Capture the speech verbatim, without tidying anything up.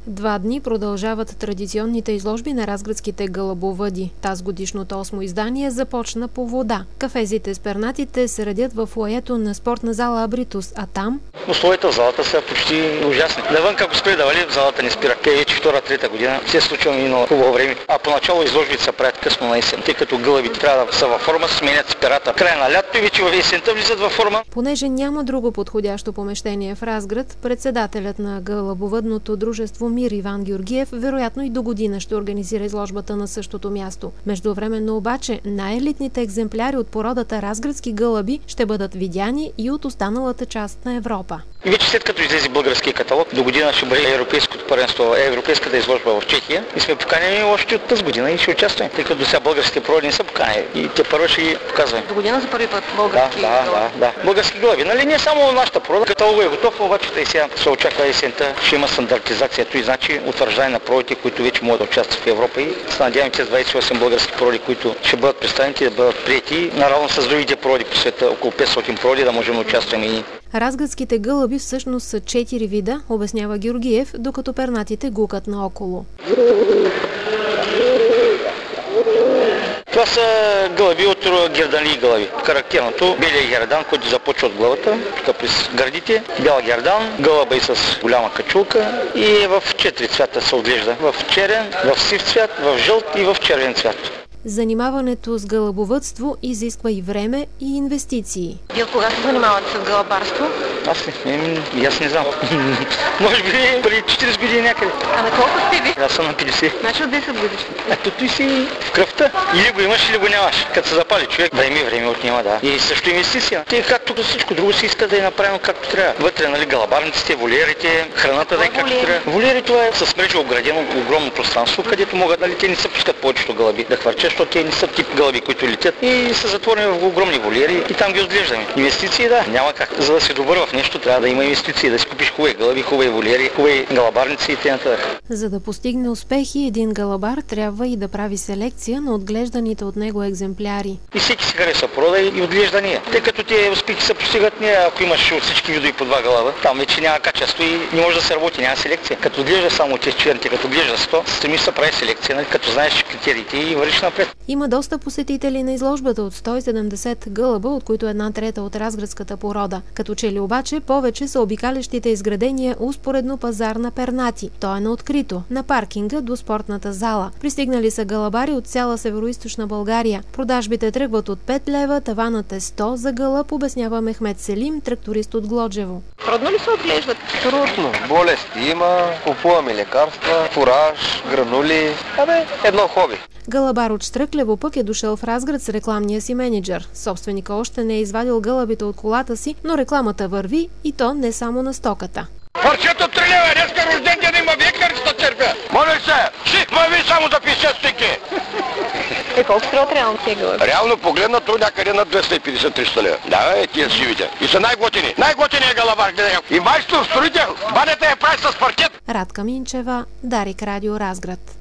Два дни продължават традиционните изложби на разградските гълъбовъди. Таз годишното осмо издание започна по вода. Кафезите с пернатите се редят в фоайето на спортна зала Абритус, а там... Условията в залата са почти ужасни. Навън, ако спре да вали, в залата не спира. Те вече втора-трета година се е случило минало хубаво време. А поначало изложбите се правят късно на есен, тъй като гълъбите трябва да са във форма, сменят спирата. Край на лятото и вече в есента влизат във форма. Понеже няма друго подходящо помещение в Разград, председателят на гълъбовъдното дружество Мир Иван Георгиев вероятно и до година ще организира изложбата на същото място. Междувременно обаче най-елитните екземпляри от породата разградски гълъби ще бъдат видяни и от останалата част на Европа. И вече след като излезе българския каталог, до година ще бъде европейското първенство, европейската изложба в Чехия и сме поканени още от тази година и ще участваме, тъй като до сега българските породи не са поканени и те първо ще ги показваме. До година за първи път български да, да, да, да. Български гълъби. Нали не само нашата порода, каталогът е готов, обаче и сега се очаква есента, ще има стандартизацията и значи утвърждане на породите, които вече могат да участват в Европа и се надявам, че с двадесет и осем български породи, които ще бъдат представени, да бъдат прияти наравно с другите породи по света, около петстотин породи, да можем да участваме и. Разградските гълъби всъщност са четири вида, обяснява Георгиев, докато пернатите гукат наоколо. Това са гълъби от герданли гълъби. Характерното белия гердан, който започва от главата, тук през гърдите, бял гердан, гълъба и с голяма качулка и в четири цвята се отглежда. В черен, в сив цвят, в жълт и в червен цвят. Занимаването с гълъбовъдство изисква и време и инвестиции. Вие кога се занимавате с гълъбарство? Аз не, аз не знам. Може би преди четиридесет години някъде. А на колко сте ви? Аз съм на петдесет. Значи от десет години. Ето той си в кръвта. Или го имаш, или го нямаш. Като се запали човек, време време отнема, да. И също инвестиция. Те както всичко друго си иска да е направено както трябва. Вътре, нали, гълъбарниците, волиерите, храната да е както трябва. Волиери, това е с мрежа оградено огромно пространство, където могат, нали, те не се пускат повечето гълъби да хвърчат, защото те не са тип гълъби, които летят и са затворени в огромни волиери и там ги отглеждаме. Инвестиции, да, няма как. За да си добър в нещо, трябва да има инвестиции, да си купиш хубави гълъби, хубави волиери, хубави гълъбарници и т.н. За да постигне успехи, един гълъбар трябва и да прави селекция на отглежданите от него екземпляри. И всеки си харесва порода и отглеждания. Тъй като те успехи се постигат не, ако имаш от всички видове по два гълъба, там вече няма качество и не може да се работи, няма селекция. Като отглежда само тези черните, като отглежда сто, стремиш да прави селекция, нали? Като знаеш критериите и вървиш напред. Има доста посетители на изложбата от сто и седемдесет гълъба, от които една трета от разградската порода. Като че ли обаче повече са обикалящите изградения успоредно пазар на пернати. Той е на открито, на паркинга до спортната зала. Пристигнали са гълъбари от цяла североизточна България. Продажбите тръгват от пет лева, таванът е сто за гълъб, обяснява Мехмед Селим, тракторист от Глоджево. Трудно ли се отглеждат? Трудно. Болести има, купуваме лекарства, фураж, гранули. Абе, едно хоби. Гълъбар от Штръклево пък е дошъл в Разград с рекламния си менеджер. Собственика още не е извадил гълъбите от колата си, но рекламата върви и то не само на стоката. Парчето три лева, днеска рожден ден има, вие как сте черпя? Моля се, шик ма ви само за петдесет стики. Е, колко струват реално тия гълъби? Реално погледнато някъде на двеста и петдесет до триста лева. Да, е, тия си видя. И са най-готини. Най-готиният гълъбар, гледай. И майстор, строител, банята е прави с паркет. Радка Минчева, Дарик Радио Разград.